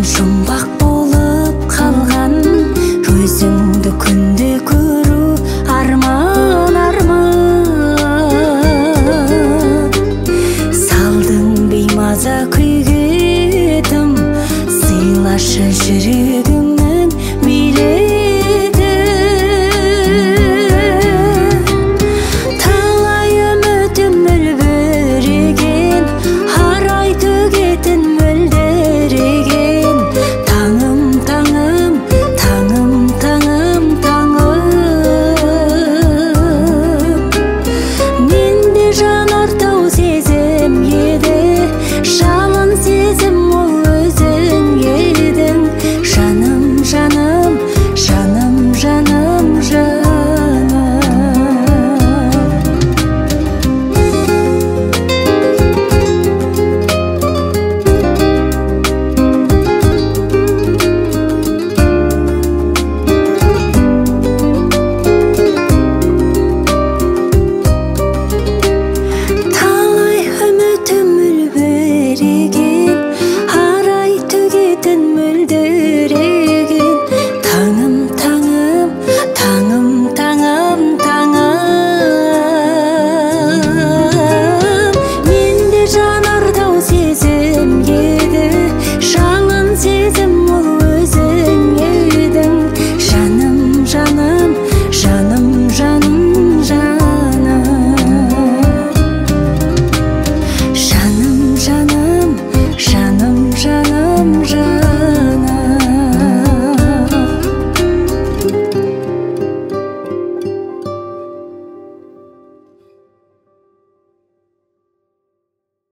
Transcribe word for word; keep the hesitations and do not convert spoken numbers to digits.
жұмбақ болып қалған, өзіңді күнде көру арман, арман. Салдың беймаза күйге тым, сыйлашы жүрегіңнің билеті. Талай үмітім үлбіреген, арай төгетін мөлдіреген. Таңым, таңым, таңым, таңым, таңым. Менде жанартау сезім еді, жалын сезім ол өзің едің. Жаным, жаным, жаным, жаным, жаным. Талай үмітім үлбіреген, арай төгетін мөлдір